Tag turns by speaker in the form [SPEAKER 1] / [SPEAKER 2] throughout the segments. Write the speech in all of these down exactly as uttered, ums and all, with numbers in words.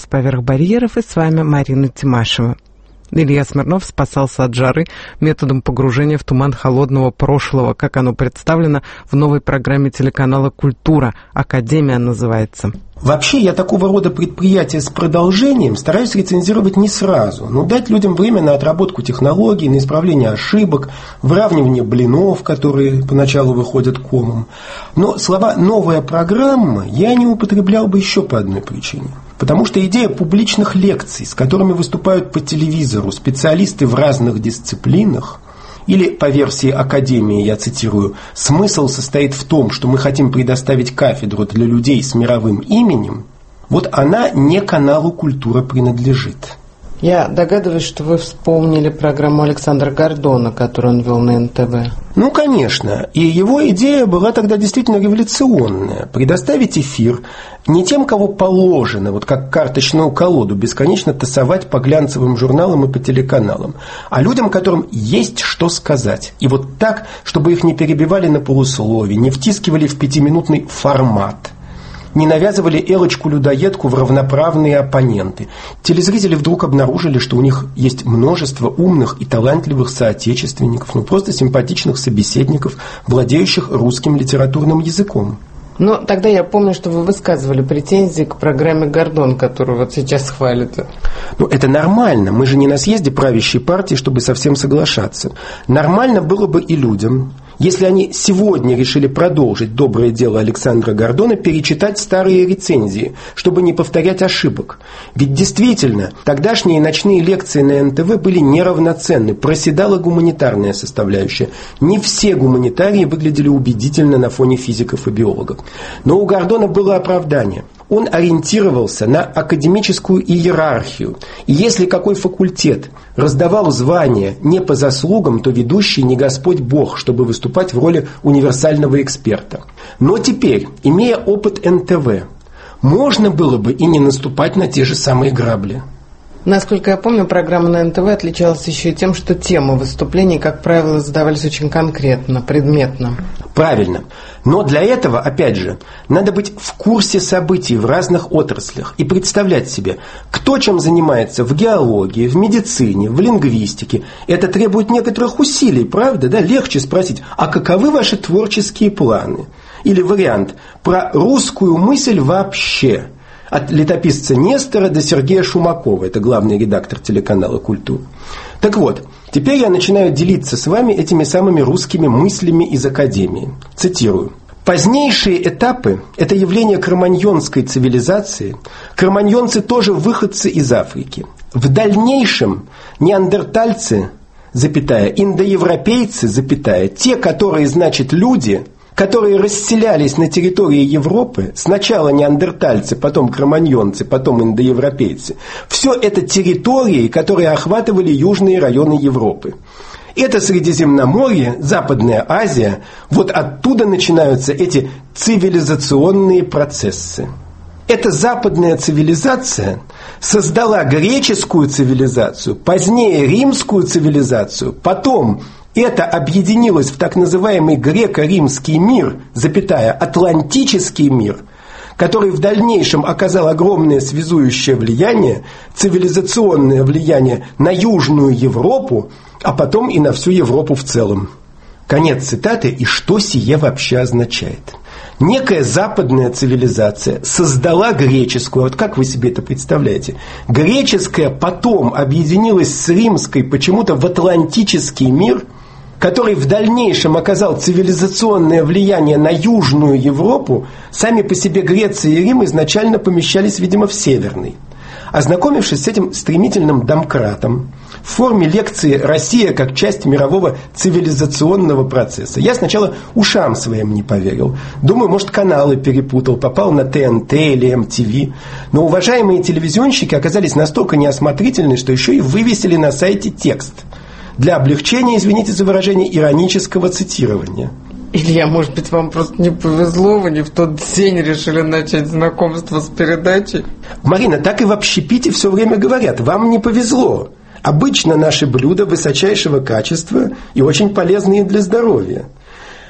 [SPEAKER 1] «Мост поверх барьеров», и с вами Марина Тимашева. Илья Смирнов спасался от жары методом погружения в туман холодного прошлого, как оно представлено в новой программе телеканала «Культура». «Академия» называется.
[SPEAKER 2] Вообще, я такого рода предприятия с продолжением стараюсь рецензировать не сразу, но дать людям время на отработку технологий, на исправление ошибок, выравнивание блинов, которые поначалу выходят комом. Но слова «новая программа» я не употреблял бы еще по одной причине. Потому что идея публичных лекций, с которыми выступают по телевизору специалисты в разных дисциплинах, или, по версии Академии, я цитирую, «смысл состоит в том, что мы хотим предоставить кафедру для людей с мировым именем», вот она не каналу «Культура» принадлежит.
[SPEAKER 1] Я догадываюсь, что вы вспомнили программу Александра Гордона, которую он вел на эн тэ вэ.
[SPEAKER 2] Ну, конечно. И его идея была тогда действительно революционная. Предоставить эфир не тем, кого положено, вот как карточную колоду, бесконечно тасовать по глянцевым журналам и по телеканалам, а людям, которым есть что сказать. И вот так, чтобы их не перебивали на полуслове, не втискивали в пятиминутный формат, не навязывали Элочку-людоедку в равноправные оппоненты. Телезрители вдруг обнаружили, что у них есть множество умных и талантливых соотечественников, ну просто симпатичных собеседников, владеющих русским литературным языком.
[SPEAKER 1] Но тогда я помню, что вы высказывали претензии к программе «Гордон», которую вот сейчас хвалите.
[SPEAKER 2] Ну, это нормально. Мы же не на съезде правящей партии, чтобы совсем соглашаться. Нормально было бы и людям, если они сегодня решили продолжить доброе дело Александра Гордона, перечитать старые рецензии, чтобы не повторять ошибок. Ведь действительно, тогдашние ночные лекции на эн тэ вэ были неравноценны, проседала гуманитарная составляющая. Не все гуманитарии выглядели убедительно на фоне физиков и биологов. Но у Гордона было оправдание. Он ориентировался на академическую иерархию. И если какой факультет раздавал звания не по заслугам, то ведущий не Господь Бог, чтобы выступать в роли универсального эксперта. Но теперь, имея опыт эн тэ вэ, можно было бы и не наступать на те же самые грабли.
[SPEAKER 1] Насколько я помню, программа на эн тэ вэ отличалась еще и тем, что темы выступлений, как правило, задавались очень конкретно, предметно.
[SPEAKER 2] Правильно. Но для этого, опять же, надо быть в курсе событий в разных отраслях и представлять себе, кто чем занимается в геологии, в медицине, в лингвистике. Это требует некоторых усилий, правда? Да? Легче спросить, а каковы ваши творческие планы? Или вариант про русскую мысль вообще. От летописца Нестора до Сергея Шумакова. Это главный редактор телеканала «Культура». Так вот, теперь я начинаю делиться с вами этими самыми русскими мыслями из Академии. Цитирую. Позднейшие этапы – это явление кроманьонской цивилизации. Кроманьонцы тоже выходцы из Африки. В дальнейшем неандертальцы, запятая, индоевропейцы, запятая, те, которые, значит, люди – которые расселялись на территории Европы, сначала неандертальцы, потом кроманьонцы, потом индоевропейцы. Все это территории, которые охватывали южные районы Европы. Это Средиземноморье, Западная Азия, вот оттуда начинаются эти цивилизационные процессы. Эта западная цивилизация создала греческую цивилизацию, позднее римскую цивилизацию, потом это объединилось в так называемый греко-римский мир, запятая, атлантический мир, который в дальнейшем оказал огромное связующее влияние, цивилизационное влияние на Южную Европу, а потом и на всю Европу в целом. Конец цитаты. И что сие вообще означает? Некая западная цивилизация создала греческую, вот как вы себе это представляете? Греческая потом объединилась с римской почему-то в атлантический мир, который в дальнейшем оказал цивилизационное влияние на Южную Европу. Сами по себе Греция и Рим изначально помещались, видимо, в Северный. Ознакомившись с этим стремительным домкратом в форме лекции «Россия как часть мирового цивилизационного процесса», я сначала ушам своим не поверил. Думаю, может, каналы перепутал, попал на тэ эн тэ или эм ти ви. Но уважаемые телевизионщики оказались настолько неосмотрительны, что еще и вывесили на сайте текст для облегчения, извините за выражение, иронического цитирования.
[SPEAKER 1] Илья, может быть, вам просто не повезло, вы не в тот день решили начать знакомство с передачей?
[SPEAKER 2] Марина, так и в общепите все время говорят, вам не повезло. Обычно наши блюда высочайшего качества и очень полезные для здоровья.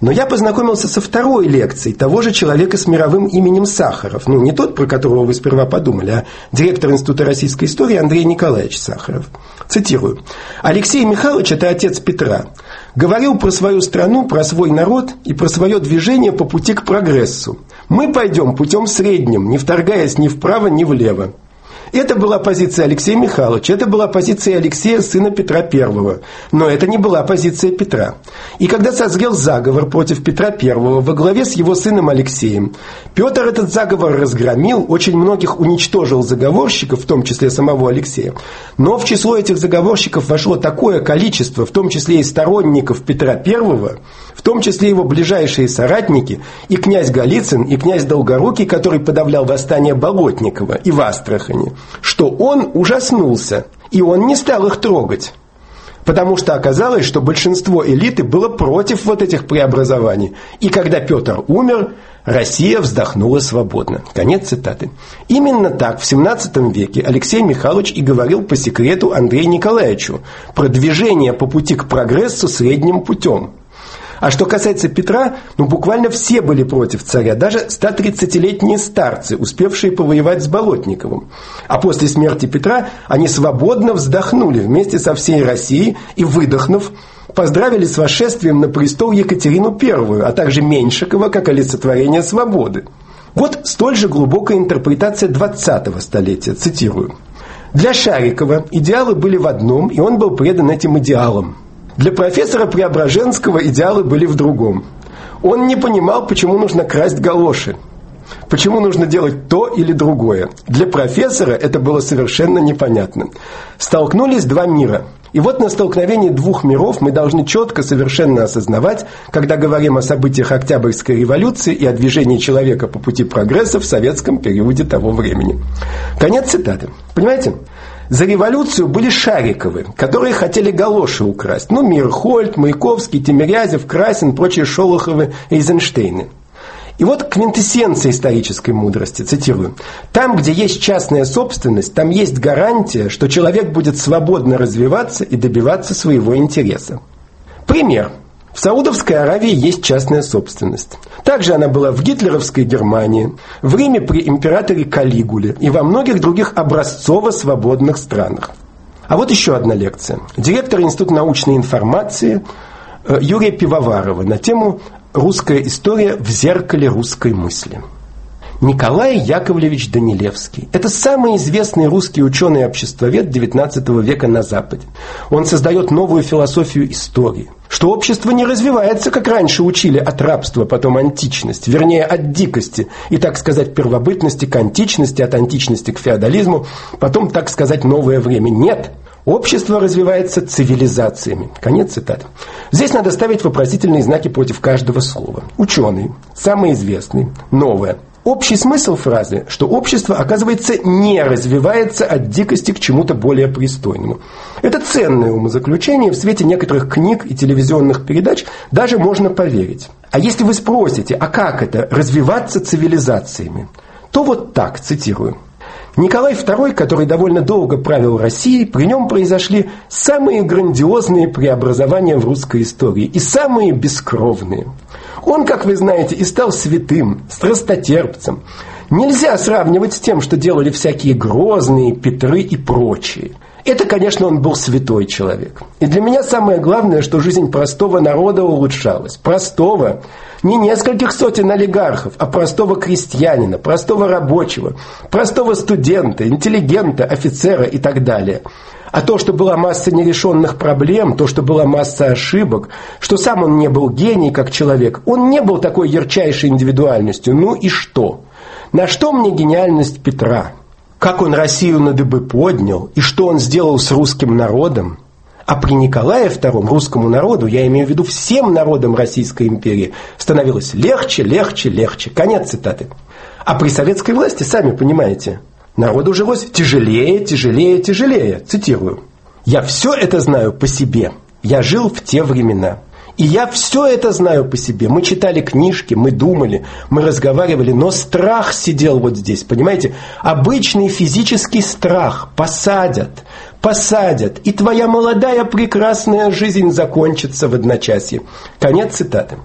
[SPEAKER 2] Но я познакомился со второй лекцией того же человека с мировым именем Сахаров. Ну, не тот, про которого вы сперва подумали, а директор Института российской истории Андрей Николаевич Сахаров. Цитирую. «Алексей Михайлович, это отец Петра, говорил про свою страну, про свой народ и про свое движение по пути к прогрессу. Мы пойдем путем средним, не вторгаясь ни вправо, ни влево. Это была позиция Алексея Михайловича, это была позиция Алексея, сына Петра Первого. Но это не была позиция Петра. И когда созрел заговор против Петра Первого во главе с его сыном Алексеем, Петр этот заговор разгромил, очень многих уничтожил заговорщиков, в том числе самого Алексея. Но в число этих заговорщиков вошло такое количество, в том числе и сторонников Петра Первого, в том числе его ближайшие соратники, и князь Голицын, и князь Долгорукий, который подавлял восстание Болотникова и в Астрахани, что он ужаснулся, и он не стал их трогать. Потому что оказалось, что большинство элиты было против вот этих преобразований. И когда Петр умер, Россия вздохнула свободно». Конец цитаты. Именно так в семнадцатом веке Алексей Михайлович и говорил по секрету Андрею Николаевичу про движение по пути к прогрессу средним путем. А что касается Петра, ну буквально все были против царя, даже стотридцатилетние старцы, успевшие повоевать с Болотниковым. А после смерти Петра они свободно вздохнули вместе со всей Россией и, выдохнув, поздравили с восшествием на престол Екатерину Первую, а также Меньшикова как олицетворение свободы. Вот столь же глубокая интерпретация двадцатого столетия, цитирую. «Для Шарикова идеалы были в одном, и он был предан этим идеалам. Для профессора Преображенского идеалы были в другом. Он не понимал, почему нужно красть галоши, почему нужно делать то или другое. Для профессора это было совершенно непонятно. Столкнулись два мира. И вот на столкновении двух миров мы должны четко совершенно осознавать, когда говорим о событиях Октябрьской революции и о движении человека по пути прогресса в советском периоде того времени». Конец цитаты. Понимаете? За революцию были Шариковы, которые хотели галоши украсть. Ну, Мирхольд, Маяковский, Тимирязев, Красин, прочие Шолоховы, Эйзенштейны. И вот квинтэссенция исторической мудрости, цитирую. «Там, где есть частная собственность, там есть гарантия, что человек будет свободно развиваться и добиваться своего интереса». Пример. В Саудовской Аравии есть частная собственность. Также она была в гитлеровской Германии, в Риме при императоре Калигуле и во многих других образцово-свободных странах. А вот еще одна лекция. Директор Института научной информации Юрия Пивоварова на тему «Русская история в зеркале русской мысли». Николай Яковлевич Данилевский – это самый известный русский ученый-обществовед девятнадцатого века на Западе. Он создает новую философию истории, что общество не развивается, как раньше учили, от рабства, потом античность, вернее, от дикости и, так сказать, первобытности к античности, от античности к феодализму, потом, так сказать, новое время. Нет. Общество развивается цивилизациями. Конец цитаты. Здесь надо ставить вопросительные знаки против каждого слова. Ученый, самый известный, новое. Общий смысл фразы, что общество, оказывается, не развивается от дикости к чему-то более пристойному. Это ценное умозаключение, в свете некоторых книг и телевизионных передач даже можно поверить. А если вы спросите, а как это развиваться цивилизациями, то вот так, цитирую. Николай второй, который довольно долго правил Россией, при нем произошли самые грандиозные преобразования в русской истории и самые бескровные. Он, как вы знаете, и стал святым, страстотерпцем. Нельзя сравнивать с тем, что делали всякие Грозные, Петры и прочие. Это, конечно, он был святой человек. И для меня самое главное, что жизнь простого народа улучшалась. Простого, не нескольких сотен олигархов, а простого крестьянина, простого рабочего, простого студента, интеллигента, офицера и так далее. А то, что была масса нерешенных проблем, то, что была масса ошибок, что сам он не был гений как человек, он не был такой ярчайшей индивидуальностью. Ну и что? На что мне гениальность Петра? Как он Россию на дыбы поднял, и что он сделал с русским народом? А при Николае втором русскому народу, я имею в виду всем народам Российской империи, становилось легче, легче, легче. Конец цитаты. А при советской власти, сами понимаете, народу жилось тяжелее, тяжелее, тяжелее. Цитирую. «Я все это знаю по себе. Я жил в те времена. И я все это знаю по себе. Мы читали книжки, мы думали, мы разговаривали, но страх сидел вот здесь, понимаете? Обычный физический страх. Посадят, посадят, и твоя молодая прекрасная жизнь закончится в одночасье». Конец цитаты.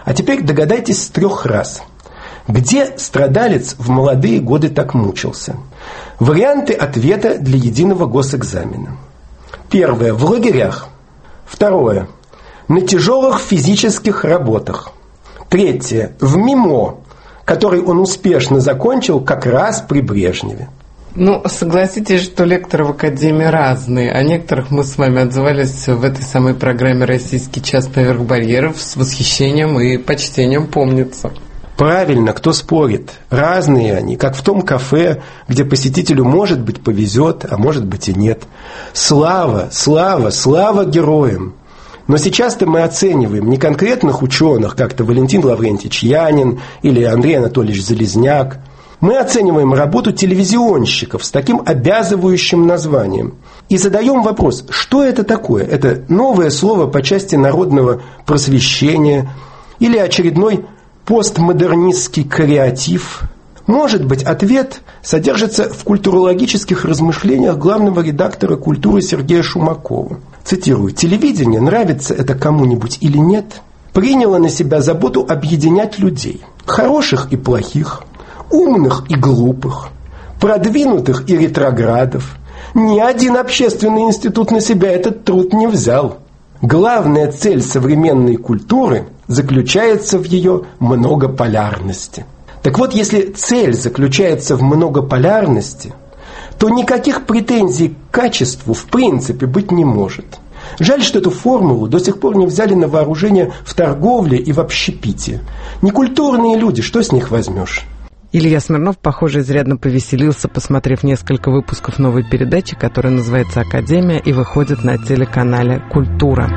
[SPEAKER 2] А теперь догадайтесь с трех раз. Где страдалец в молодые годы так мучился? Варианты ответа для единого госэкзамена. Первое. В лагерях. Второе. На тяжелых физических работах. Третье. В МИМО, который он успешно закончил как раз при Брежневе.
[SPEAKER 1] Ну, согласитесь, что лекторы в Академии разные. О некоторых мы с вами отзывались в этой самой программе «Российский час поверх барьеров» с восхищением и почтением, помнится.
[SPEAKER 2] Правильно, кто спорит. Разные они, как в том кафе, где посетителю, может быть, повезет, а может быть и нет. Слава, слава, слава героям! Но сейчас-то мы оцениваем не конкретных ученых, как-то Валентин Лаврентьевич Янин или Андрей Анатольевич Залезняк. Мы оцениваем работу телевизионщиков с таким обязывающим названием. И задаем вопрос, что это такое? Это новое слово по части народного просвещения или очередной постмодернистский креатив? Может быть, ответ содержится в культурологических размышлениях главного редактора «Культуры» Сергея Шумакова. Цитирую: «Телевидение, нравится это кому-нибудь или нет, приняло на себя заботу объединять людей, хороших и плохих, умных и глупых, продвинутых и ретроградов. Ни один общественный институт на себя этот труд не взял. Главная цель современной культуры заключается в ее многополярности». Так вот, если цель заключается в многополярности, то никаких претензий к качеству в принципе быть не может. Жаль, что эту формулу до сих пор не взяли на вооружение в торговле и в общепите. Некультурные люди, что с них возьмешь?
[SPEAKER 1] Илья Смирнов, похоже, изрядно повеселился, посмотрев несколько выпусков новой передачи, которая называется «Академия» и выходит на телеканале «Культура».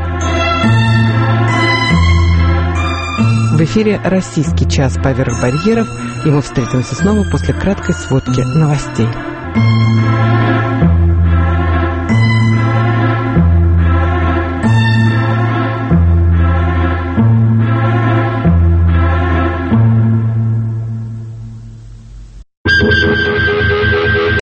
[SPEAKER 1] В эфире «Российский час поверх барьеров», и мы встретимся снова после краткой сводки новостей.